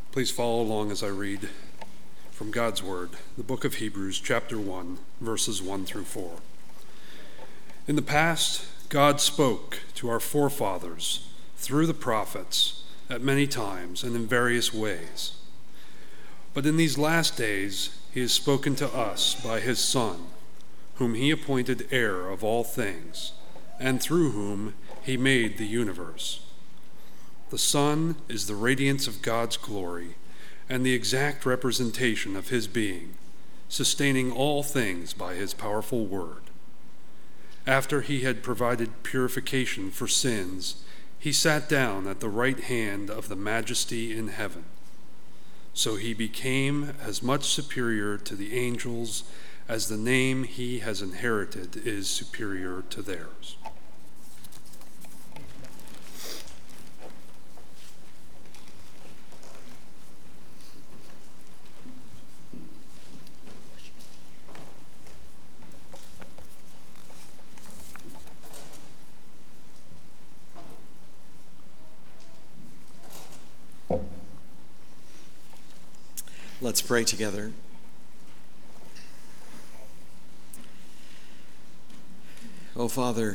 Please follow along as I read from God's Word, the book of Hebrews, chapter 1, verses 1 through 4. In the past, God spoke to our forefathers through the prophets at many times and in various ways. But in these last days, he has spoken to us by his Son, whom he appointed heir of all things, and through whom he made the universe. The Son is the radiance of God's glory and the exact representation of his being, sustaining all things by his powerful word. After he had provided purification for sins, he sat down at the right hand of the Majesty in heaven. So he became as much superior to the angels as the name he has inherited is superior to theirs. Let's pray together. Oh, Father,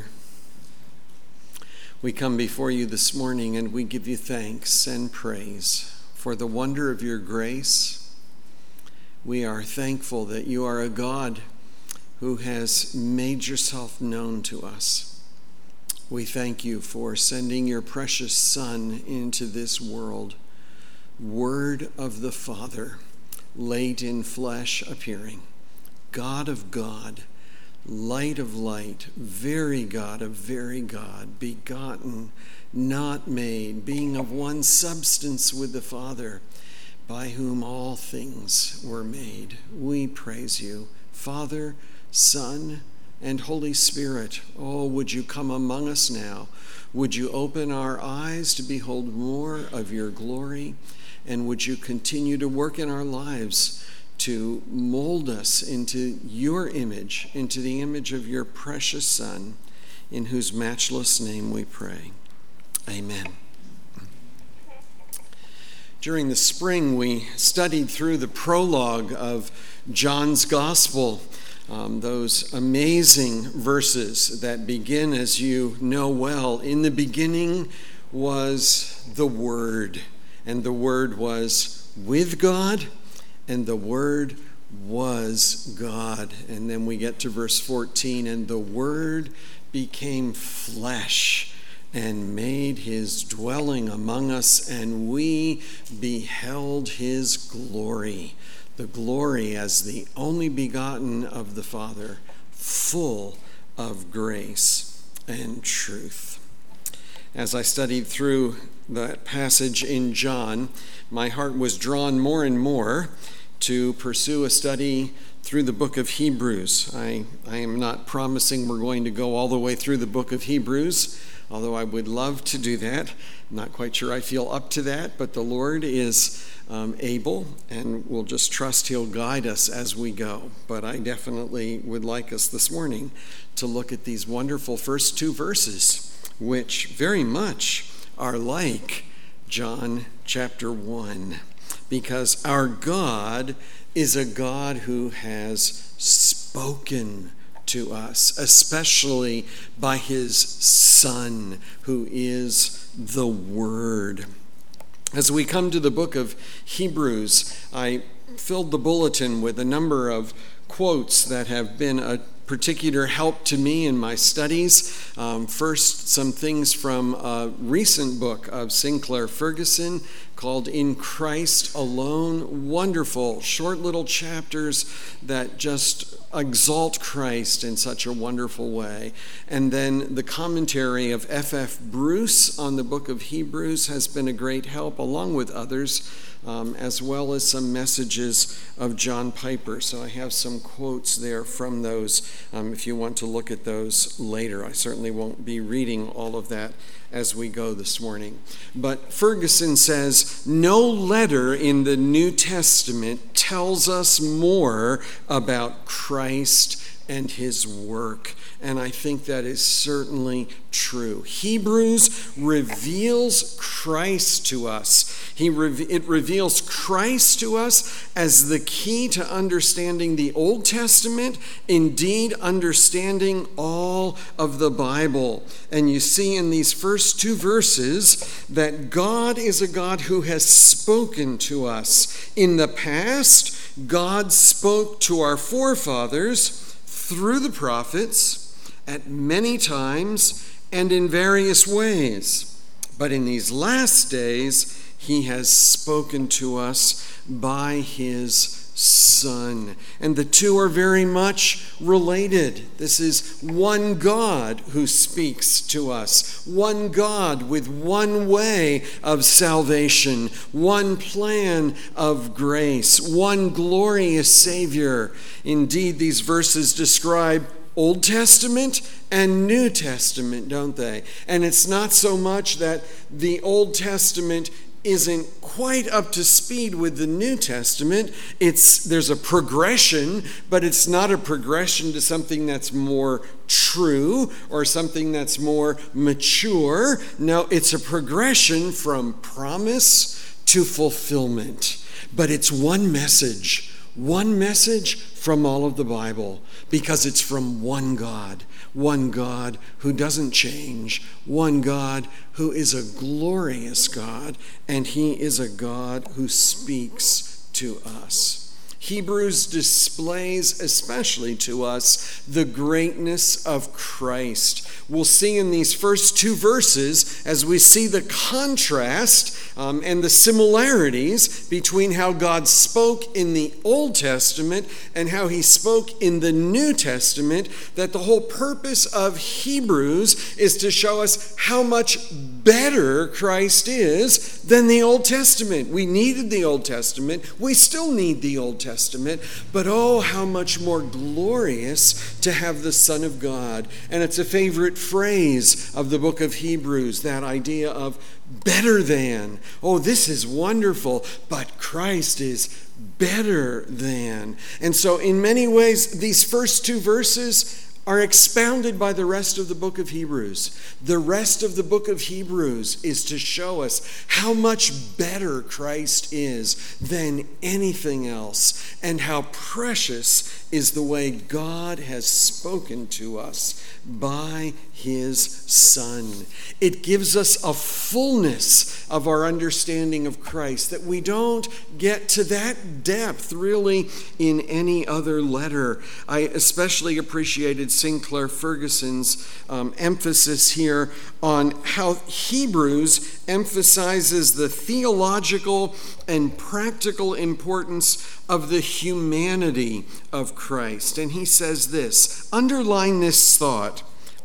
we come before you this morning and we give you thanks and praise for the wonder of your grace. We are thankful that you are a God who has made yourself known to us. We thank you for sending your precious Son into this world, Word of the Father, late in flesh appearing, God of God, light of light, very God of very God, begotten, not made, being of one substance with the Father, by whom all things were made. We praise you, Father, Son, and Holy Spirit. Oh, would you come among us now? Would you open our eyes to behold more of your glory? And would you continue to work in our lives to mold us into your image, into the image of your precious Son, in whose matchless name we pray. Amen. During the spring, we studied through the prologue of John's Gospel, those amazing verses that begin, as you know well, in the beginning was the Word. And the Word was with God, and the Word was God. And then we get to verse 14, and the Word became flesh and made his dwelling among us, and we beheld his glory, the glory as the only begotten of the Father, full of grace and truth. As I studied through that passage in John, my heart was drawn more and more to pursue a study through the book of Hebrews. I am not promising we're going to go all the way through the book of Hebrews, although I would love to do that. I'm not quite sure I feel up to that, but the Lord is able, and we'll just trust he'll guide us as we go. But I definitely would like us this morning to look at these wonderful first two verses, which very much are like John chapter 1, because our God is a God who has spoken to us, especially by his Son, who is the Word. As we come to the book of Hebrews, I filled the bulletin with a number of quotes that have been a particular help to me in my studies. First, some things from a recent book of Sinclair Ferguson called In Christ Alone. Wonderful, short little chapters that just exalt Christ in such a wonderful way. And then the commentary of F.F. Bruce on the book of Hebrews has been a great help, along with others, as well as some messages of John Piper. So I have some quotes there from those if you want to look at those later. I certainly won't be reading all of that as we go this morning. But Ferguson says, no letter in the New Testament tells us more about Christ and his work. And I think that is certainly true. Hebrews reveals Christ to us. It reveals Christ to us as the key to understanding the Old Testament, indeed understanding all of the Bible. And you see in these first two verses that God is a God who has spoken to us. In the past, God spoke to our forefathers through the prophets at many times and in various ways. But in these last days, he has spoken to us by his Son. And the two are very much related. This is one God who speaks to us, one God with one way of salvation, one plan of grace, one glorious Savior. Indeed, these verses describe Old Testament and New Testament, don't they? And it's not so much that the Old Testament isn't quite up to speed with the New Testament. There's a progression, but it's not a progression to something that's more true or something that's more mature. No, it's a progression from promise to fulfillment. But it's one message from all of the Bible, because it's from one God who doesn't change, one God who is a glorious God, and he is a God who speaks to us. Hebrews displays especially to us the greatness of Christ. We'll see in these first two verses, as we see the contrast and the similarities between how God spoke in the Old Testament and how he spoke in the New Testament, that the whole purpose of Hebrews is to show us how much better Christ is than the Old Testament. We needed the Old Testament. We still need the Old Testament. But oh, how much more glorious to have the Son of God. And it's a favorite phrase of the book of Hebrews, that idea of better than. Oh, this is wonderful, but Christ is better than. And so in many ways, these first two verses are expounded by the rest of the book of Hebrews. The rest of the book of Hebrews is to show us how much better Christ is than anything else, and how precious is the way God has spoken to us by his Son. It gives us a fullness of our understanding of Christ that we don't get to that depth really in any other letter. I especially appreciated Sinclair Ferguson's emphasis here on how Hebrews emphasizes the theological and practical importance of the humanity of Christ. And he says this: underline this thought: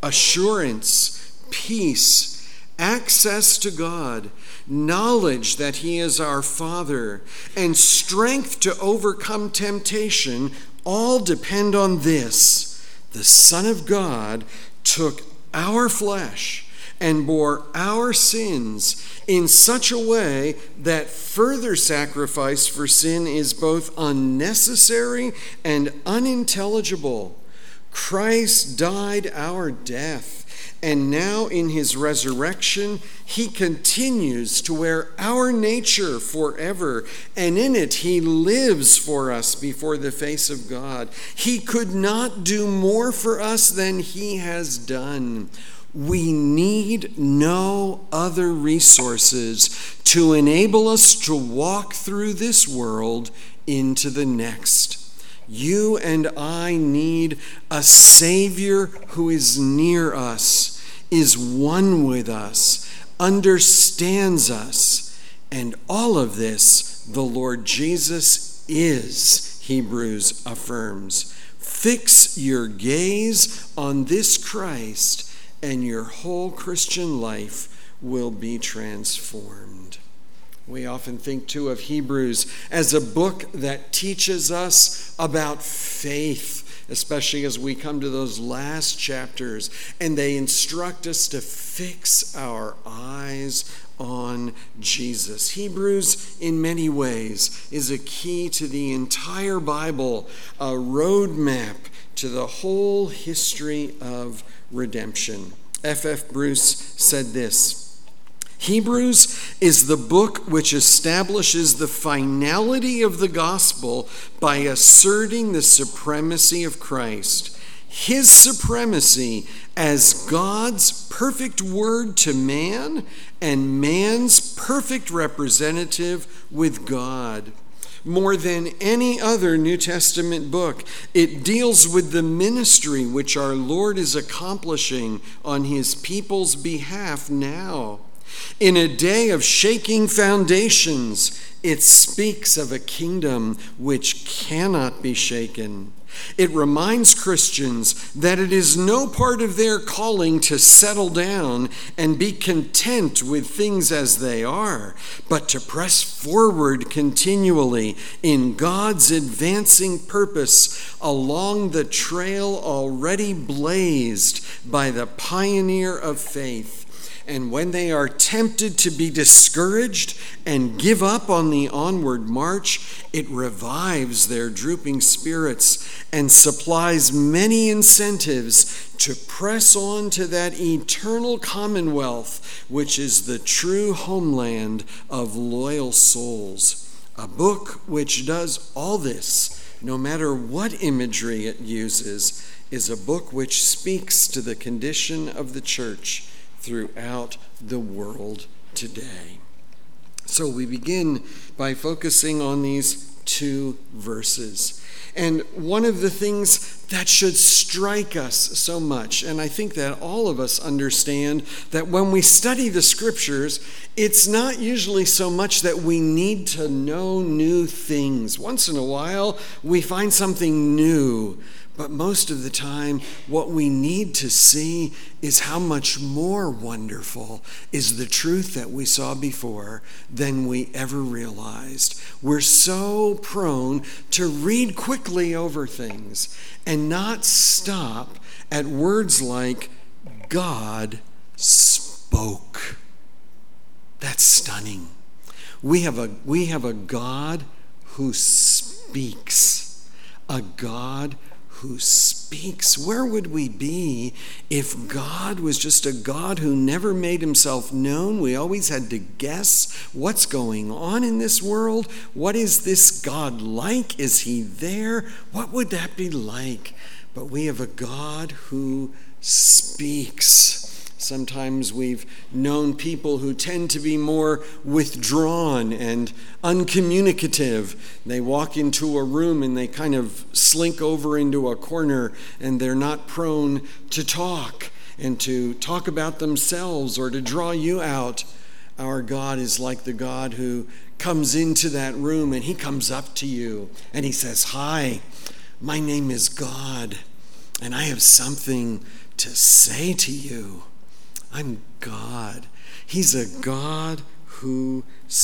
assurance, peace, access to God, knowledge that he is our Father, and strength to overcome temptation all depend on this: the Son of God took our flesh and bore our sins in such a way that further sacrifice for sin is both unnecessary and unintelligible. Christ died our death, and now in his resurrection, he continues to wear our nature forever, and in it he lives for us before the face of God. He could not do more for us than he has done. We need no other resources to enable us to walk through this world into the next. You and I need a Savior who is near us, is one with us, understands us, and all of this the Lord Jesus is, Hebrews affirms. Fix your gaze on this Christ, and your whole Christian life will be transformed. We often think, too, of Hebrews as a book that teaches us about faith, especially as we come to those last chapters, and they instruct us to fix our eyes on Jesus. Hebrews, in many ways, is a key to the entire Bible, a roadmap to the whole history of redemption. F.F. Bruce said this: Hebrews is the book which establishes the finality of the gospel by asserting the supremacy of Christ, his supremacy as God's perfect word to man and man's perfect representative with God. More than any other New Testament book, it deals with the ministry which our Lord is accomplishing on his people's behalf now. In a day of shaking foundations, it speaks of a kingdom which cannot be shaken. It reminds Christians that it is no part of their calling to settle down and be content with things as they are, but to press forward continually in God's advancing purpose along the trail already blazed by the pioneer of faith. And when they are tempted to be discouraged and give up on the onward march, it revives their drooping spirits and supplies many incentives to press on to that eternal commonwealth, which is the true homeland of loyal souls. A book which does all this, no matter what imagery it uses, is a book which speaks to the condition of the church throughout the world today. So we begin by focusing on these two verses. And one of the things that should strike us so much, and I think that all of us understand that when we study the scriptures, it's not usually so much that we need to know new things. Once in a while, we find something new. But most of the time, what we need to see is how much more wonderful is the truth that we saw before than we ever realized. We're so prone to read quickly over things and not stop at words like, God spoke. That's stunning. We have a God who speaks, a God who speaks. Where would we be if God was just a God who never made himself known? We always had to guess what's going on in this world. What is this God like? Is he there? What would that be like? But we have a God who speaks. Sometimes we've known people who tend to be more withdrawn and uncommunicative. They walk into a room and they kind of slink over into a corner, and they're not prone to talk and to talk about themselves or to draw you out. Our God is like the God who comes into that room and he comes up to you and he says, "Hi, my name is God, and I have something to say to you." I'm God. He's a God who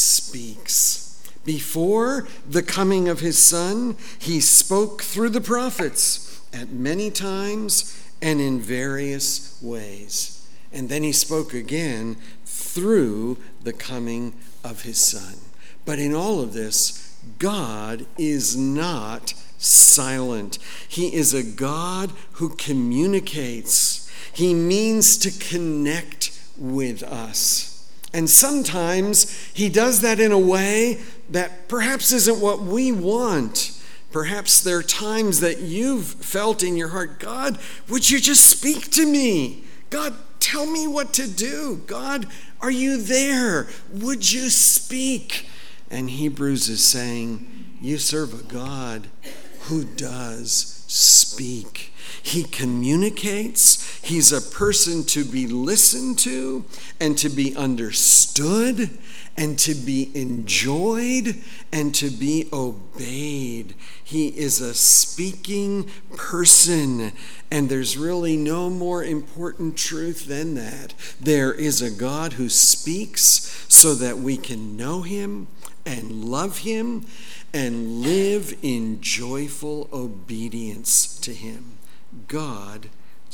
speaks. Before the coming of his Son, he spoke through the prophets at many times and in various ways. And then he spoke again through the coming of his Son. But in all of this, God is not silent. He is a God who communicates. He means to connect with us. And sometimes he does that in a way that perhaps isn't what we want. Perhaps there are times that you've felt in your heart, God, would you just speak to me? God, tell me what to do. God, are you there? Would you speak? And Hebrews is saying, you serve a God who does speak. He communicates. He's a person to be listened to and to be understood and to be enjoyed and to be obeyed. He is a speaking person, and there's really no more important truth than that. There is a God who speaks so that we can know him and love him and live in joyful obedience to him. God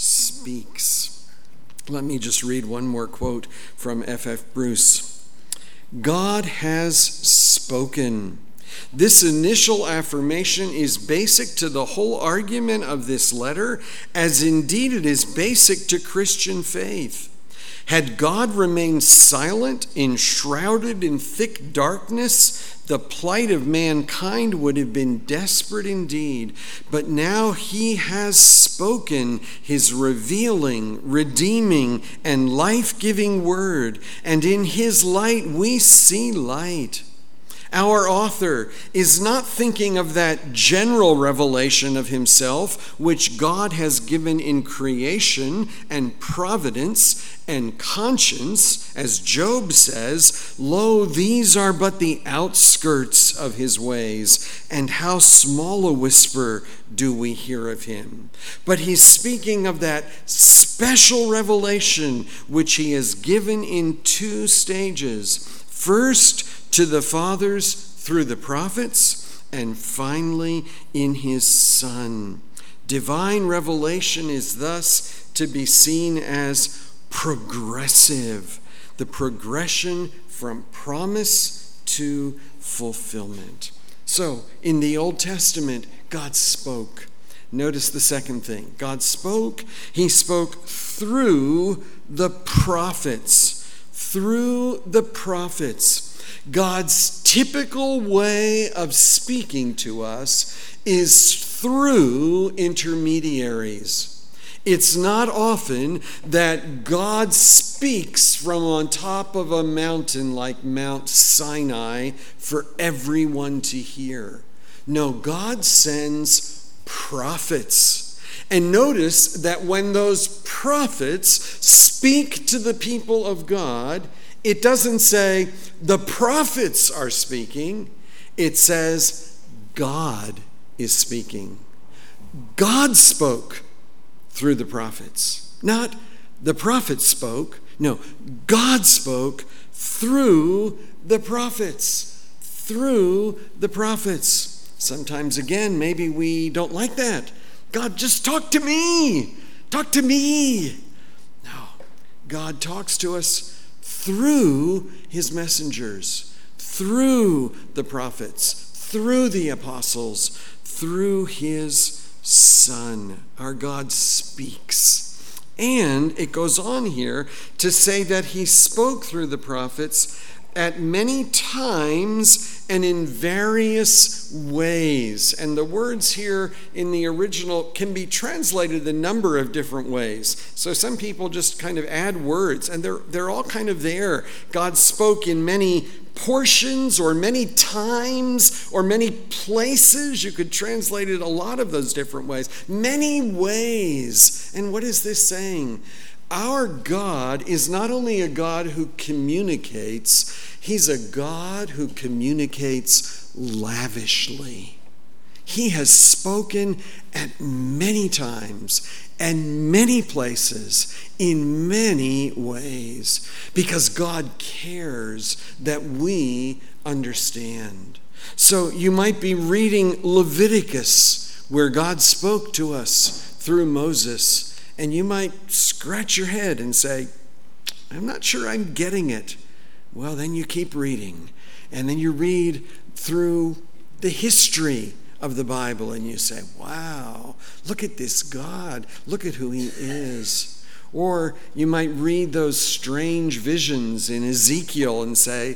speaks. Let me just read one more quote from F.F. Bruce. God has spoken. This initial affirmation is basic to the whole argument of this letter, as indeed it is basic to Christian faith. Had God remained silent, enshrouded in thick darkness, the plight of mankind would have been desperate indeed. But now he has spoken his revealing, redeeming, and life-giving word, and in his light we see light. Our author is not thinking of that general revelation of himself which God has given in creation and providence and conscience, as Job says, "Lo, these are but the outskirts of his ways, and how small a whisper do we hear of him." But he's speaking of that special revelation which he has given in two stages. First, to the fathers through the prophets, and finally in his Son. Divine revelation is thus to be seen as progressive, the progression from promise to fulfillment. So, in the Old Testament, God spoke. Notice the second thing. God spoke. He spoke through the prophets. Through the prophets. God's typical way of speaking to us is through intermediaries. It's not often that God speaks from on top of a mountain like Mount Sinai for everyone to hear. No, God sends prophets. And notice that when those prophets speak to the people of God, it doesn't say the prophets are speaking. It says God is speaking. God spoke through the prophets. Not the prophets spoke. No, God spoke through the prophets. Through the prophets. Sometimes, again, maybe we don't like that. God, just talk to me. Talk to me. No, God talks to us through his messengers, through the prophets, through the apostles, through his Son. Our God speaks. And it goes on here to say that he spoke through the prophets at many times and in various ways. And the words here in the original can be translated a number of different ways. So some people just kind of add words, and they're all kind of there. God spoke in many portions or many times or many places. You could translate it a lot of those different ways. Many ways. And what is this saying? Our God is not only a God who communicates, he's a God who communicates lavishly. He has spoken at many times and many places in many ways because God cares that we understand. So you might be reading Leviticus where God spoke to us through Moses, and you might scratch your head and say, I'm not sure I'm getting it. Well, then you keep reading. And then you read through the history of the Bible and you say, wow, look at this God. Look at who he is. Or you might read those strange visions in Ezekiel and say,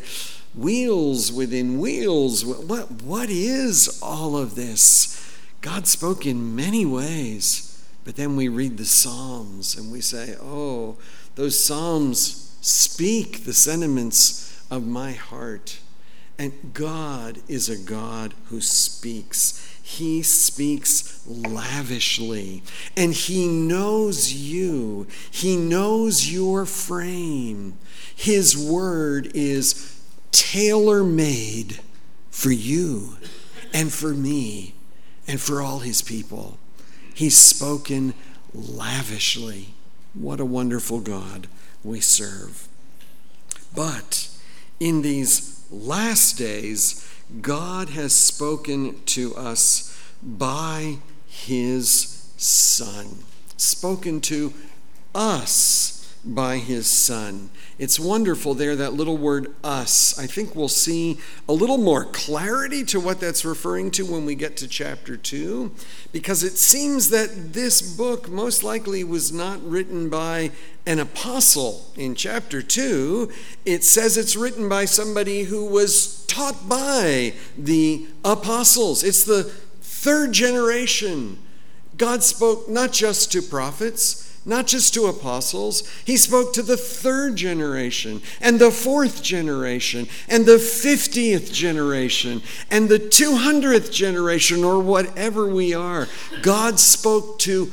wheels within wheels. What is all of this? God spoke in many ways. But then we read the Psalms and we say, oh, those Psalms speak the sentiments of my heart. And God is a God who speaks. He speaks lavishly. And he knows you. He knows your frame. His word is tailor-made for you and for me and for all his people. He's spoken lavishly. What a wonderful God we serve. But in these last days, God has spoken to us by his Son. Spoken to us by his Son. It's wonderful there, that little word us. I think we'll see a little more clarity to what that's referring to when we get to chapter 2, because it seems that this book most likely was not written by an apostle. In chapter 2, it says it's written by somebody who was taught by the apostles. It's the third generation. God spoke not just to prophets, not just to apostles. He spoke to the third generation and the fourth generation and the 50th generation and the 200th generation, or whatever we are. God spoke to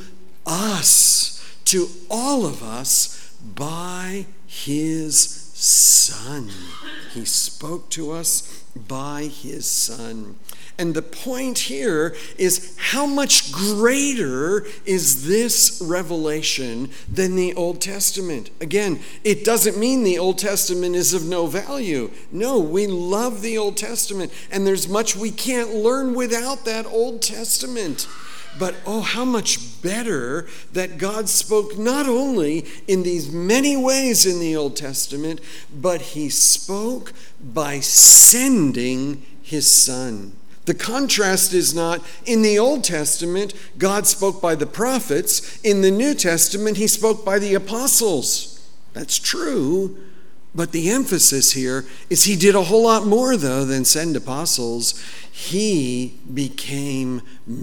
us, to all of us, by his Son. He spoke to us by his Son. And the point here is, how much greater is this revelation than the Old Testament? Again, it doesn't mean the Old Testament is of no value. No, we love the Old Testament, and there's much we can't learn without that Old Testament. But oh, how much better that God spoke not only in these many ways in the Old Testament, but he spoke by sending his Son. The contrast is not, in the Old Testament, God spoke by the prophets. In the New Testament, he spoke by the apostles. That's true, but the emphasis here is he did a whole lot more, though, than send apostles. He became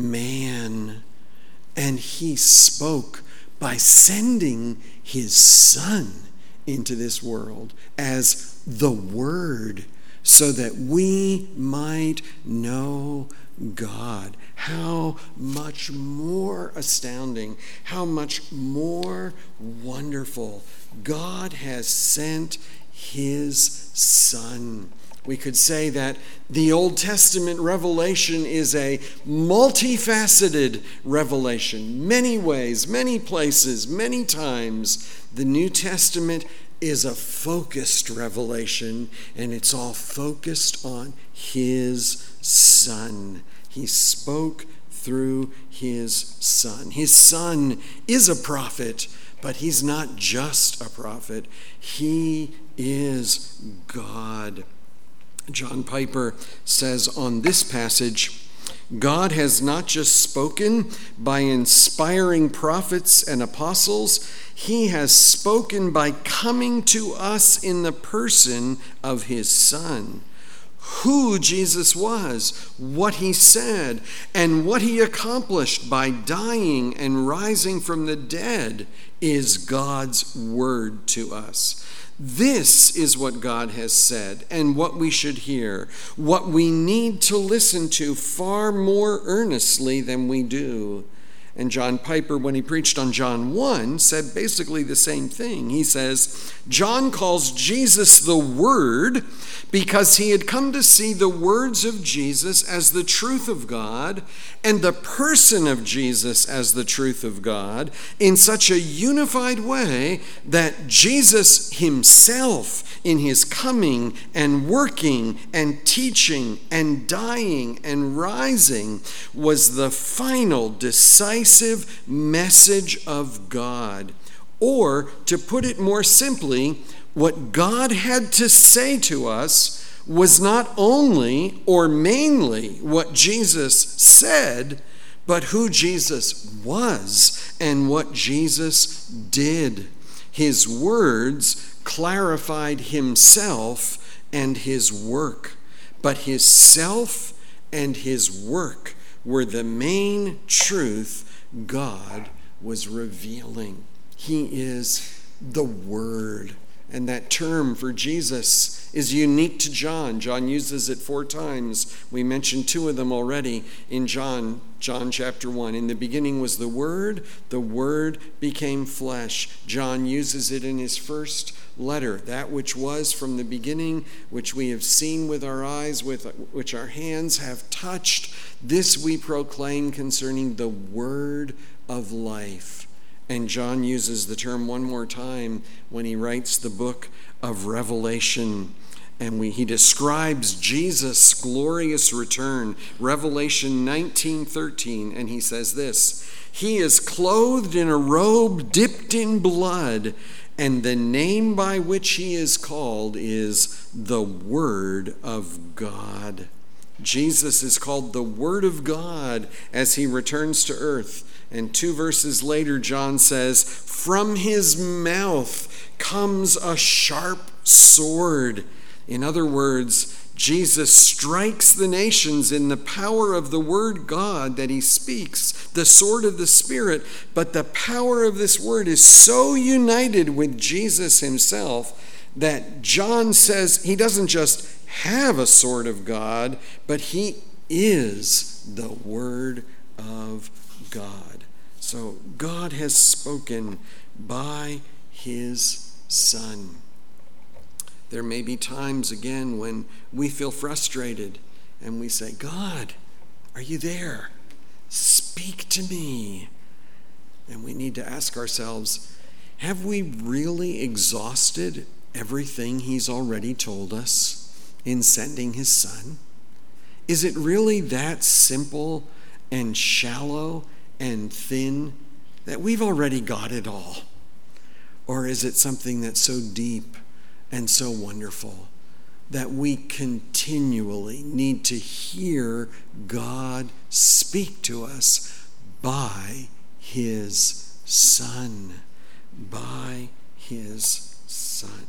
man, and he spoke by sending his Son into this world as the Word, so that we might know God. How much more astounding, how much more wonderful. God has sent his Son. We could say that the Old Testament revelation is a multifaceted revelation. Many ways, many places, many times. The New Testament is a focused revelation, and it's all focused on his Son. He spoke through his Son. His Son is a prophet, but he's not just a prophet. He is God. John Piper says on this passage, God has not just spoken by inspiring prophets and apostles, he has spoken by coming to us in the person of his Son. Who Jesus was, what he said, and what he accomplished by dying and rising from the dead is God's word to us. This is what God has said and what we should hear, what we need to listen to far more earnestly than we do. And John Piper, when he preached on John 1, said basically the same thing. He says, John calls Jesus the Word because he had come to see the words of Jesus as the truth of God and the person of Jesus as the truth of God in such a unified way that Jesus himself, in his coming and working and teaching and dying and rising, was the final decisive message of God. Or, to put it more simply, what God had to say to us was not only or mainly what Jesus said, but who Jesus was and what Jesus did. His words clarified himself and his work, but his self and his work were the main truth God was revealing. He is the Word. And that term for Jesus is unique to John. John uses it 4 times. We mentioned 2 of them already in John chapter 1. In the beginning was the Word became flesh. John uses it in his first letter. That which was from the beginning, which we have seen with our eyes, with which our hands have touched, this we proclaim concerning the Word of life. And John uses the term one more time when he writes the book of Revelation. And he describes Jesus' glorious return. Revelation 19:13. And he says this, he is clothed in a robe dipped in blood, and the name by which he is called is the Word of God. Jesus is called the Word of God as he returns to earth. And 2 verses later, John says, from his mouth comes a sharp sword. In other words, Jesus strikes the nations in the power of the word God that he speaks, the sword of the Spirit. But the power of this word is so united with Jesus himself that John says he doesn't just have a sword of God, but he is the Word of God. So God has spoken by his Son. There may be times again when we feel frustrated and we say, God, are you there? Speak to me. And we need to ask ourselves, have we really exhausted everything he's already told us in sending his Son? Is it really that simple and shallow and thin that we've already got it all? Or is it something that's so deep and so wonderful that we continually need to hear God speak to us by his Son? By his Son.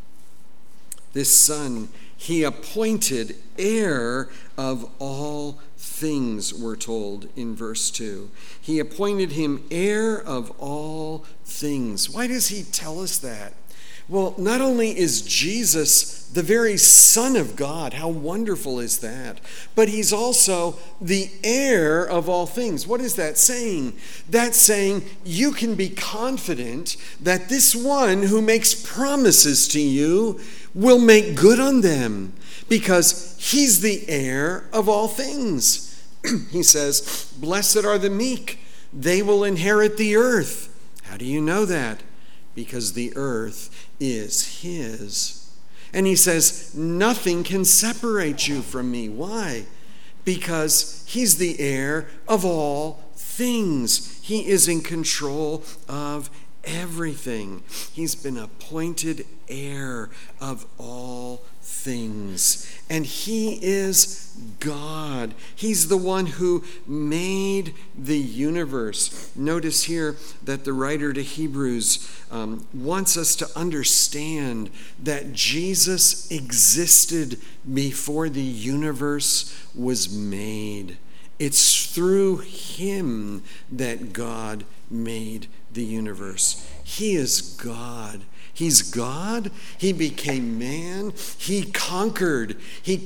This Son he appointed heir of all things, we're told in verse 2. He appointed him heir of all things. Why does he tell us that? Well, not only is Jesus the very Son of God, how wonderful is that? But he's also the heir of all things. What is that saying? That's saying you can be confident that this one who makes promises to you will make good on them, because he's the heir of all things. He says, blessed are the meek, they will inherit the earth. How do you know that? Because the earth is his. And he says, nothing can separate you from me. Why? Because he's the heir of all things. He is in control of everything. He's been appointed heir of all things. And he is God. He's the one who made the universe. Notice here that the writer to Hebrews wants us to understand that Jesus existed before the universe was made. It's through him that God made the universe. He is God. He's God. He became man. He conquered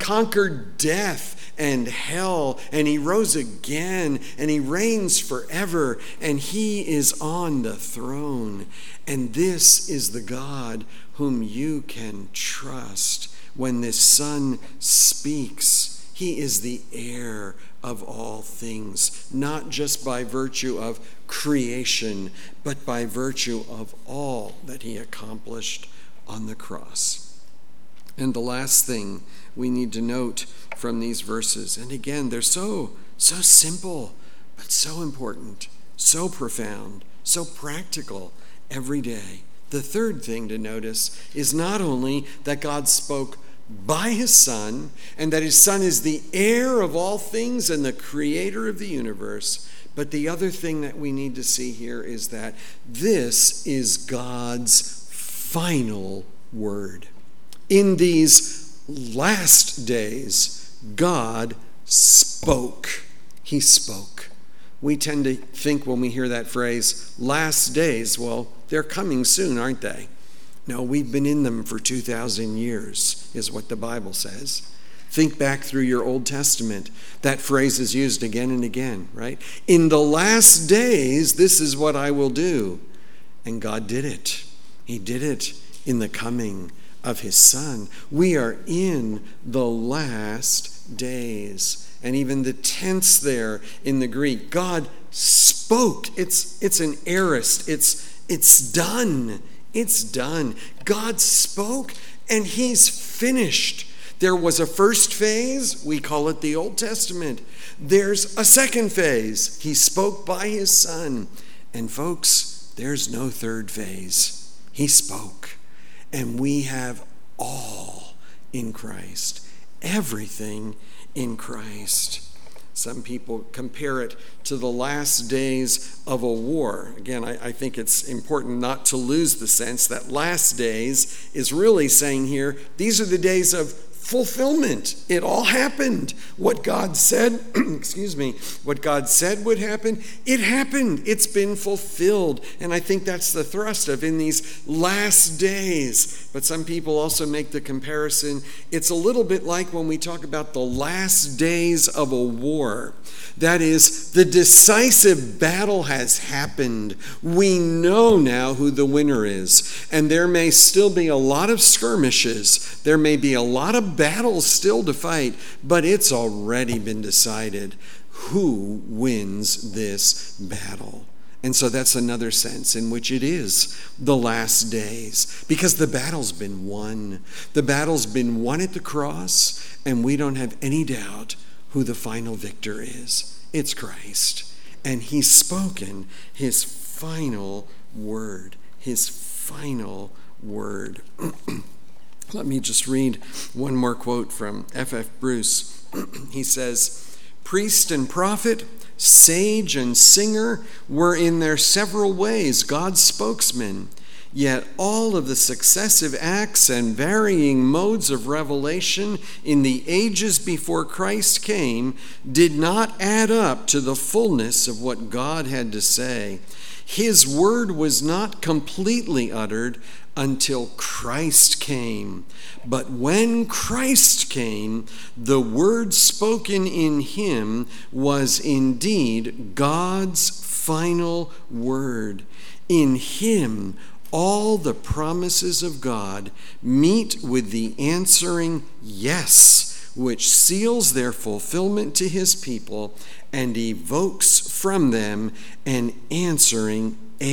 death and hell, and he rose again, and he reigns forever, and he is on the throne. And this is the God whom you can trust. When this Son speaks, he is the heir of all things, not just by virtue of creation, but by virtue of all that he accomplished on the cross. And the last thing we need to note from these verses, and again, they're so simple, but so important, so profound, so practical every day. The third thing to notice is not only that God spoke by his Son, and that his Son is the heir of all things and the creator of the universe. But the other thing that we need to see here is that this is God's final word. In these last days, God spoke. He spoke. We tend to think when we hear that phrase, last days, well, they're coming soon, aren't they? No, we've been in them for 2,000 years, is what the Bible says. Think back through your Old Testament. That phrase is used again and again, right? In the last days, this is what I will do. And God did it. He did it in the coming of his Son. We are in the last days. And even the tense there in the Greek, God spoke. It's an aorist. It's done. It's done. God spoke, and he's finished. There was a first phase. We call it the Old Testament. There's a second phase. He spoke by his Son. And folks, there's no third phase. He spoke. And we have all in Christ. Everything in Christ. Some people compare it to the last days of a war. Again, I think it's important not to lose the sense that last days is really saying here, these are the days of fulfillment. It all happened. What God said, what God said would happen, it happened. It's been fulfilled. And I think that's the thrust of in these last days. But some people also make the comparison. It's a little bit like when we talk about the last days of a war. That is, the decisive battle has happened. We know now who the winner is. And there may still be a lot of skirmishes. There may be a lot of battles still to fight, but it's already been decided who wins this battle. And so that's another sense in which it is the last days, because the battle's been won. The battle's been won at the cross, and we don't have any doubt who the final victor is. It's Christ. And he's spoken his final word. His final word. Let me just read one more quote from F.F. Bruce. He says, "Priest and prophet, sage and singer were in their several ways God's spokesmen. Yet all of the successive acts and varying modes of revelation in the ages before Christ came did not add up to the fullness of what God had to say. His word was not completely uttered until Christ came. But when Christ came, the word spoken in him was indeed God's final word. In him, all the promises of God meet with the answering yes, which seals their fulfillment to his people and evokes from them an answering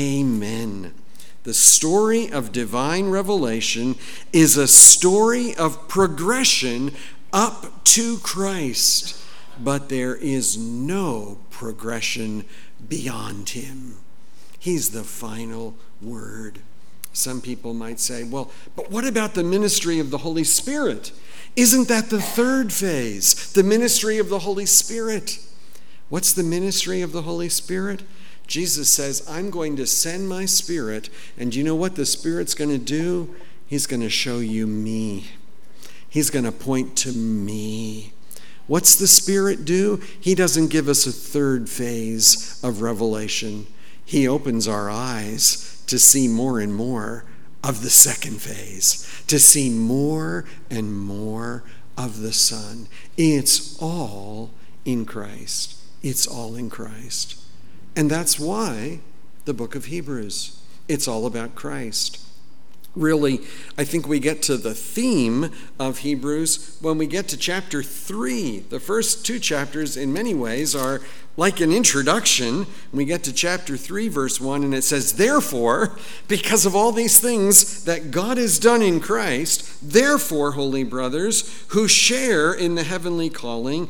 amen." The story of divine revelation is a story of progression up to Christ, but there is no progression beyond him. He's the final word. Some people might say, well, but what about the ministry of the Holy Spirit? Isn't that the third phase, the ministry of the Holy Spirit? What's the ministry of the Holy Spirit? Jesus says, I'm going to send my Spirit, and you know what the Spirit's going to do? He's going to show you me. He's going to point to me. What's the Spirit do? He doesn't give us a third phase of revelation. He opens our eyes to see more and more of the second phase, to see more and more of the Son. It's all in Christ. It's all in Christ. And that's why the book of Hebrews, it's all about Christ. Really, I think we get to the theme of Hebrews when we get to chapter 3. The first two chapters, in many ways, are like an introduction. We get to chapter 3, verse 1, and it says, "Therefore, because of all these things that God has done in Christ, therefore, holy brothers, who share in the heavenly calling,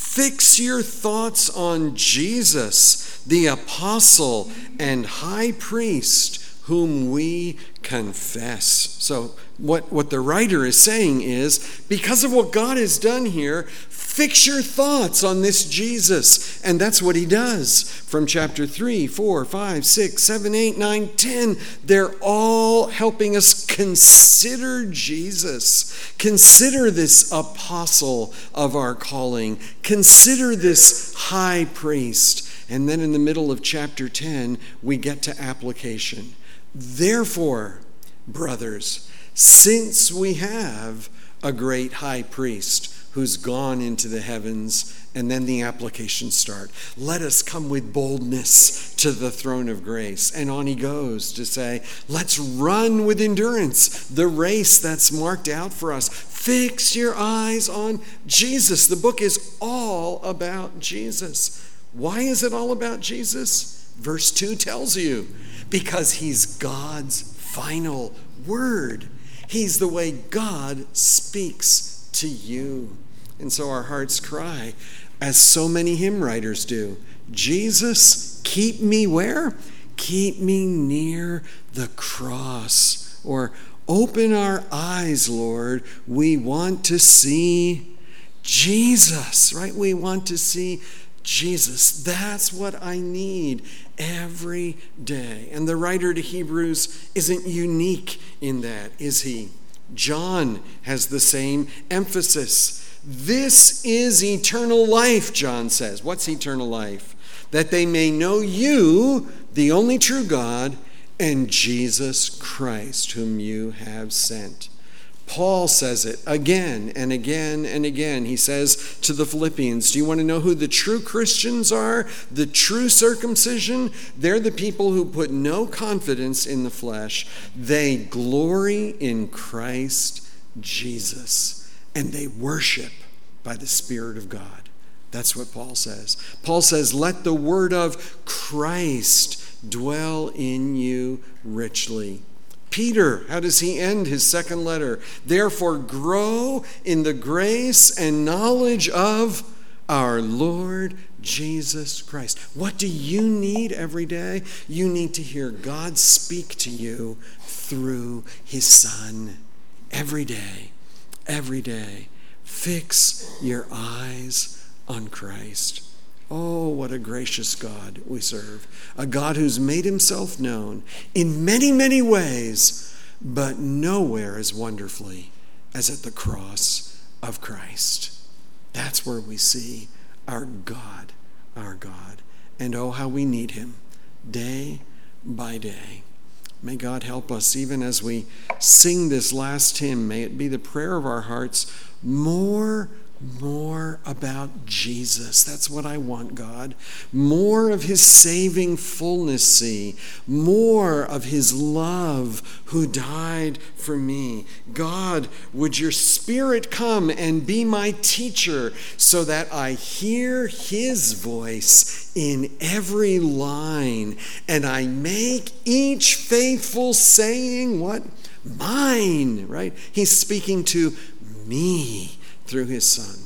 fix your thoughts on Jesus, the apostle and high priest, whom we confess." So what the writer is saying is, because of what God has done here, fix your thoughts on this Jesus. And that's what he does. From chapter 3, 4, 5, 6, 7, 8, 9, 10, they're all helping us consider Jesus. Consider this apostle of our calling. Consider this high priest. And then in the middle of chapter 10, we get to application. Therefore, brothers, since we have a great high priest who's gone into the heavens, and then the applications start. Let us come with boldness to the throne of grace. And on he goes to say, let's run with endurance the race that's marked out for us. Fix your eyes on Jesus. The book is all about Jesus. Why is it all about Jesus? Verse 2 tells you, because he's God's final word. He's the way God speaks to you. And so our hearts cry, as so many hymn writers do, Jesus, keep me where? Keep me near the cross. Or open our eyes, Lord. We want to see Jesus, right? We want to see Jesus. That's what I need every day. And the writer to Hebrews isn't unique in that, is he? John has the same emphasis. This is eternal life, John says. What's eternal life? That they may know you, the only true God, and Jesus Christ, whom you have sent. Paul says it again and again and again. He says to the Philippians, do you want to know who the true Christians are? The true circumcision? They're the people who put no confidence in the flesh. They glory in Christ Jesus, and they worship by the Spirit of God. That's what Paul says. Paul says, let the word of Christ dwell in you richly. Peter, how does he end his second letter? Therefore, grow in the grace and knowledge of our Lord Jesus Christ. What do you need every day? You need to hear God speak to you through his Son. Every day, every day. Fix your eyes on Christ. Oh, what a gracious God we serve. A God who's made himself known in many, many ways, but nowhere as wonderfully as at the cross of Christ. That's where we see our God, our God. And oh, how we need him day by day. May God help us even as we sing this last hymn. May it be the prayer of our hearts, more about Jesus. That's what I want, God. More of his saving fullness see. More of his love who died for me. God, would your Spirit come and be my teacher so that I hear his voice in every line and I make each faithful saying what? Mine, right? He's speaking to me through his Son.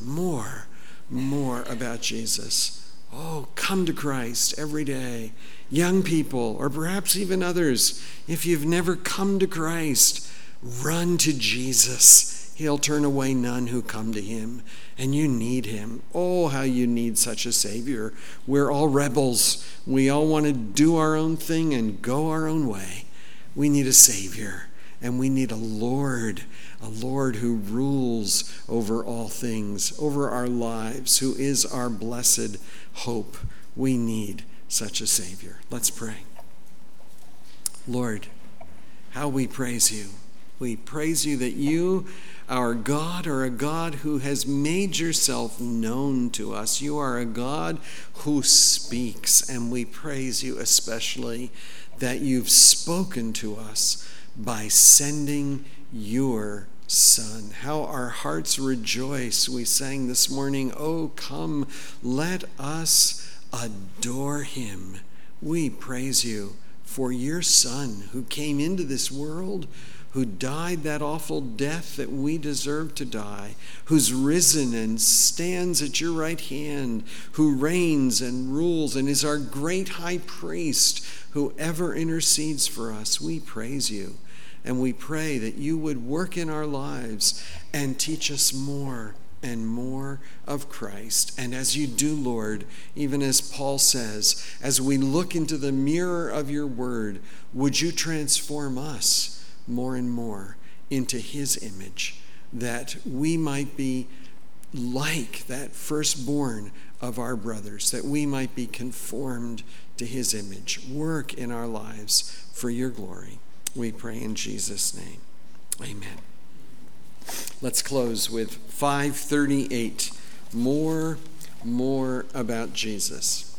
More about Jesus. Oh, come to Christ every day. Young people, or perhaps even others, if you've never come to Christ, run to Jesus. He'll turn away none who come to him, and you need him. Oh, how you need such a Savior. We're all rebels. We all want to do our own thing and go our own way. We need a Savior, and we need a Lord who rules over all things, over our lives, who is our blessed hope. We need such a Savior. Let's pray. Lord, how we praise you. We praise you that you, our God, are a God who has made yourself known to us. You are a God who speaks, and we praise you especially that you've spoken to us by sending your Son. How our hearts rejoice. We sang this morning, oh, come, let us adore him. We praise you for your Son who came into this world, who died that awful death that we deserve to die, who's risen and stands at your right hand, who reigns and rules and is our great high priest who ever intercedes for us. We praise you. And we pray that you would work in our lives and teach us more and more of Christ. And as you do, Lord, even as Paul says, as we look into the mirror of your word, would you transform us more and more into his image, that we might be like that firstborn of our brothers, that we might be conformed to his image. Work in our lives for your glory. We pray in Jesus' name. Amen. Let's close with 538. More about Jesus.